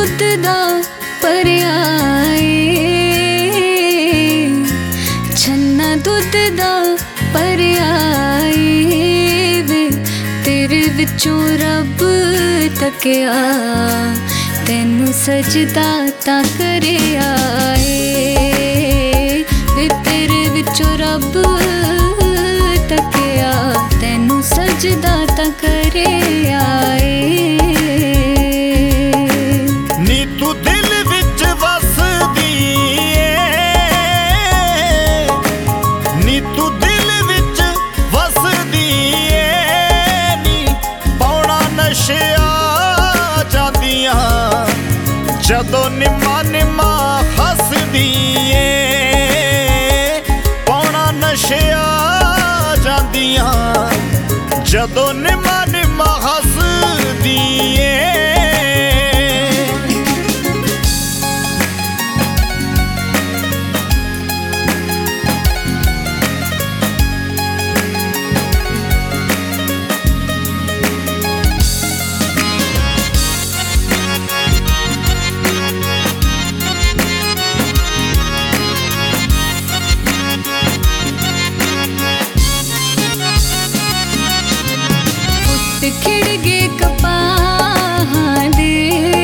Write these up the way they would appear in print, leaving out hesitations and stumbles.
दुध दा परियाए, छन्ना दुध दा परियाए वे तेरे विचों रब तकिया, तेनू सजदा तां करे आए वे तेरे विचों रब तकिया, तेनू सजदा तां करे आए। नी तू दिल विच वसदी ए, नी तू दिल विच वसदी ए, नी पौना नशिया जांदियां जदों निम्मा निम्मा हसदी ए, पौना नशिया जांदियां जदों निम्मा निम्मा हसदी ए। खिड़ गए कपाहां दे,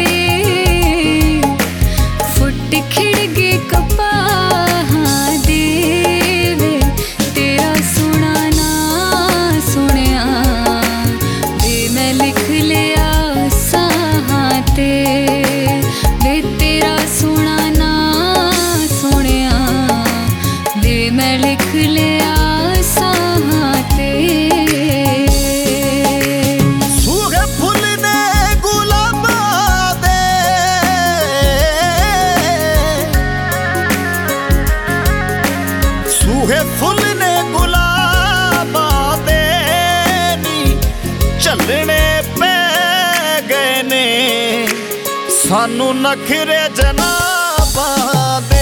फुट खिड़ गए कपाहां दे वे तेरा सोना ना सुनिया, वे मैं लिख लिया साहां ते वे तेरा सोना ना सुनिया, वे मैं लिख लिया साहां ते। सूहे फुल ने गुलाबा दे नी झलने पै गए ने, सानू नखरे जनाबा दे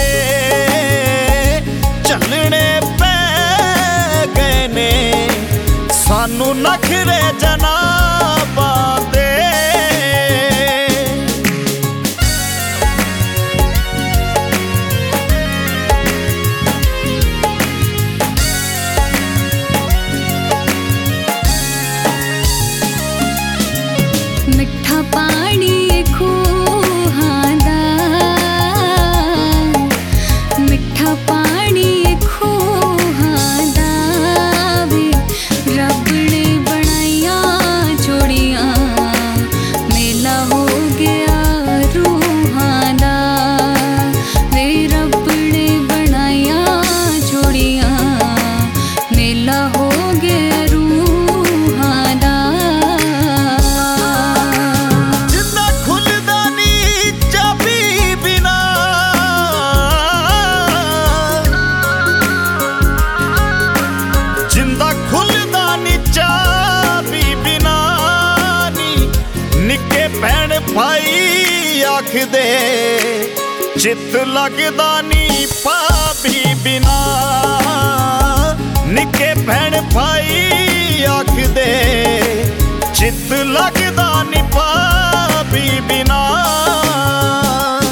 झलने पै गए ने, सानू नखरे जनाबा दे। मिठा पानी खूहां दा, मिठा पानी खूहां दा वे रब ने बनाइया जोड़ियां, मेला हो गया रूहां दा वे रब ने बनाइया जोड़ियां, मेला हो गया रूहां दा। भैन भाई आखदे चित लगदा नी भाभी बिना, निके भैन भाई आखदे चित लगदा नी भाभी बिना।